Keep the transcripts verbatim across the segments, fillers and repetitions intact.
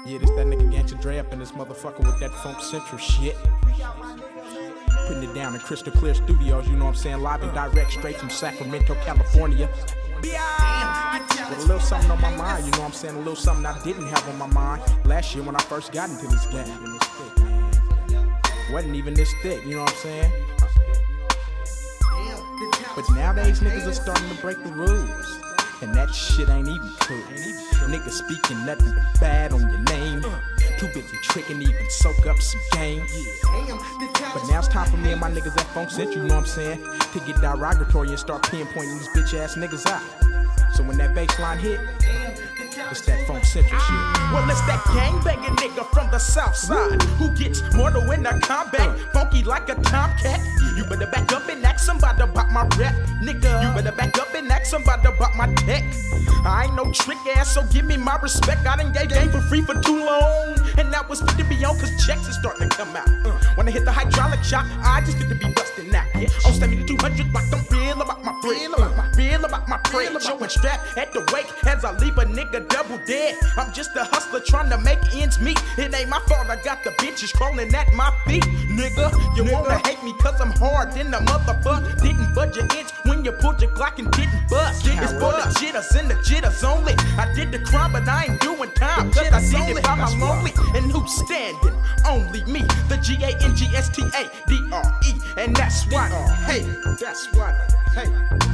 Yeah, this that nigga Gangsta Dre up in this motherfucker with that Funk Central shit. Putting it down in Crystal Clear Studios, you know what I'm saying? Live and direct straight from Sacramento, California. With a little something on my mind, you know what I'm saying? A little something I didn't have on my mind last year when I first got into this game. Wasn't even this thick, you know what I'm saying? But nowadays niggas are starting to break the rules, and that shit ain't even cool. Niggas speaking nothing but bad on your name, too busy tricking to even soak up some game. But now it's time for me and my niggas at Funk Central, you know what I'm saying, to get derogatory and start pinpointing these bitch ass niggas out. So when that bass line hit, it's that Funk Central shit. Well, it's that gang-banging nigga from the south side who gets mortal in the combat, funky like a tomcat. You better back up and ask somebody about my rap, nigga. You better back up and ask somebody about my tech. I ain't no trick ass, so give me my respect. I done gave game for free for too long, and that was fit to be on, cause checks is starting to come out. Uh, when I hit the hydraulic shock, I just get to be busting out. Yeah. Oh, send me the two hundred like I'm real about my real about my real about my bread. Showing strap at the wake as I leave a nigga double dead. I'm just a hustler trying to make ends meet. It ain't my fault I got the bitches crawling at my feet, nigga. You nigga. Wanna hate me cause I'm hard than a motherfucker. Didn't budge an inch when you pulled your Glock and didn't bust. It's for the jitters and the jitters only. I did the crime but I ain't doing time, cause I did it by my lonely. And who's standing? Only me, the G A N G S T A D R E. And that's why, hey, that's why, hey.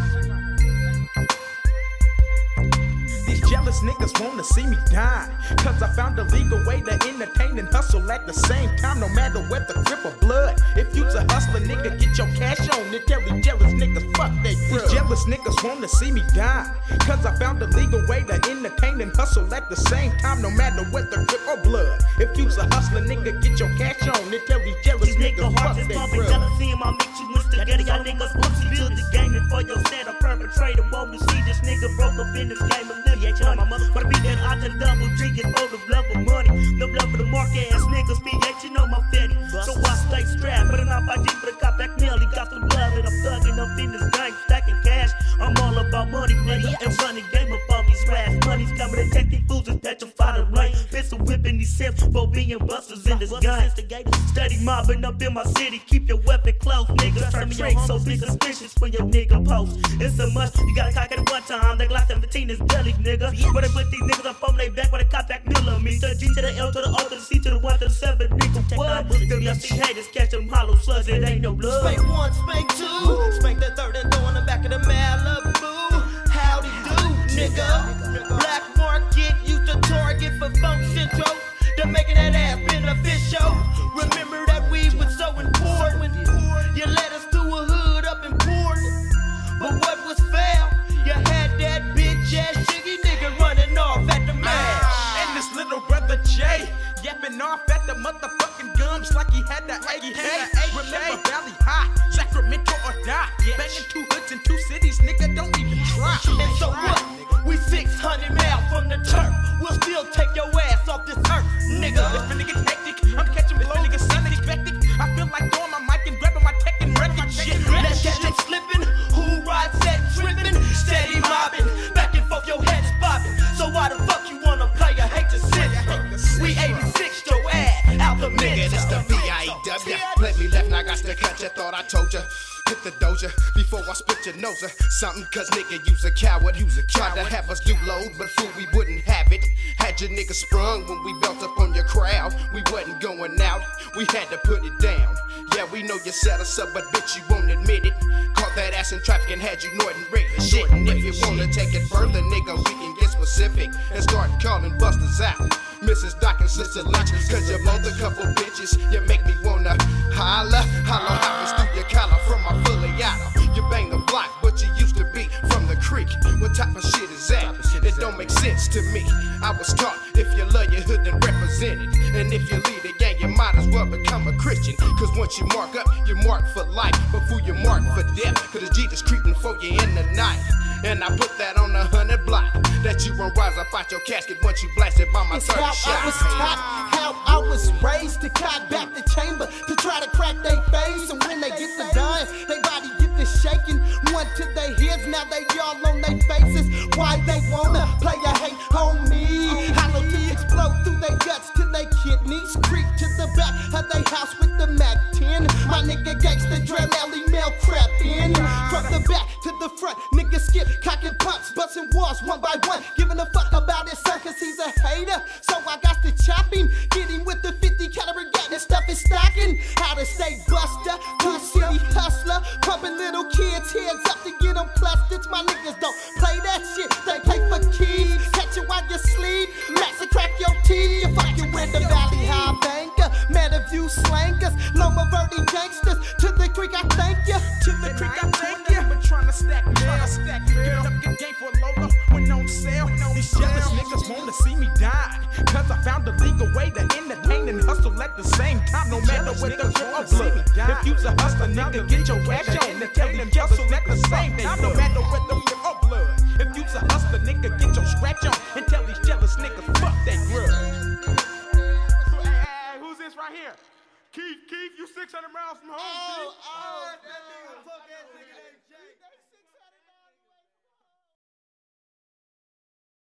Jealous niggas wanna see me die, cause I found a legal way to entertain and hustle at the same time, no matter whether crip or blood. If you's a hustler, nigga, get your cash on and tell these jealous niggas fuck they grub. These jealous niggas wanna see me die, cause I found a legal way to entertain and hustle at the same time, no matter whether crip or blood. If you's a hustler, nigga, get your cash on and tell these jealous these niggas fuck they grub. Jealousy in my mix, you wish together, y'all niggas whoopsie. Build the game and for your set, a perpetrator won't see this nigga broke up in this game, affiliate. My mother wanna be that out to double G and for the love of money. No love for the mark ass niggas, P H, you know my fetty. So I stay strapped, but enough I deep for the cop back Nelly. Got some love and I'm thugging up in this game, stacking cash. I'm all about money, nigga, and running game up on these raps. Money's coming to take these fools and petrify the rain. Pistol whipping these sips for being busters in this gun. Steady mobbing up in my city, keep your weapon close, niggas. Turn tricks, so be suspicious when your nigga post. It's a must, you gotta cock it at one time. That Glock seventeen is deadly, nigga. But I put these niggas up on they back with a cop back millimeter. G to the L to the O to the C to the one to the seven, nigga. What? Still y'all see haters catch them hollow slugs, it ain't no blood. Spank one, spank two, spank the third and throw in the back of the Malibu. Howdy do, nigga. Black market used to target for Funk Central. They're making that ass beneficial. Remember that weed was so important. You led us to a hood up in Portland. But what was foul? You had that bitch ass shiggy nigga running off at the mash. Ah, and this little brother Jay yapping off at the motherfucking gums like he had the A K. Remember Valley High, Sacramento or die. Banging two hoods in two cities, nigga, don't even try. And so what? We six hundred miles from the turf. We'll still take your ass off this earth, nigga. It's finna get hectic. I'm catching blows. It's finna get unexpected. I feel like throwing my mic and grabbing my tech and wrecking shit. Let's catch them slipping. Who rides that tripping? Steady mobbing. Back and forth, your head is bobbing. So why the fuck you wanna play? I hate to sit. We eighty-six your ass out the nigga, this the V I E W. Let me left, now I got to cut ya. Thought I told ya. Hit the doja before I split your nose. Something cause nigga, you's a coward. You's a tried to have us do load, but fool, we wouldn't have it. Had your nigga sprung when we built up on your crowd. We wasn't going out, we had to put it down. Yeah, we know you set us up, but bitch, you won't admit it. Caught that ass in traffic and had you Norton Rick shit. And if you wanna take it further, nigga, we can get specific and start calling busters out. Missus Doc and Sister Lunch, cause you're both a couple bitches. You make me wanna holla. Hollow hoppers through your collar from my Fulliato. You bang the block, but you used to be from the creek. What type of shit is that? It don't make sense to me. I was taught if you love your hood, then represent it. And if you lead the gang, you might as well become a Christian. Cause once you mark up, you mark for life. Before you mark for death, cause Jesus creeping for you in the night. And I put that on a hundred block, that you won't rise up out your casket once you blasted by my it's third how shot. I was taught, how I was raised to cock back the chamber, to try to crack they face. And when they get the gun, they body get the shaking. One to their heads, now they all on their faces. Why they wanna play a hate on me? Hollow tips explode through their guts Jealous niggas wanna see me die. Cause I found a legal way to entertain and hustle at the same time. No matter whether you're or blood. If you's a hustler, nigga, get your ass on. Entertain and hustle at the same time. No matter whether you're or blood. If you's a hustler, nigga, get your scratch on. And tell these jealous niggas, fuck that grudge. So, hey, hey, hey, who's this right here? Keith, Keith, you six hundred miles from home. Oh, oh, that nigga, fuck that nigga, that J.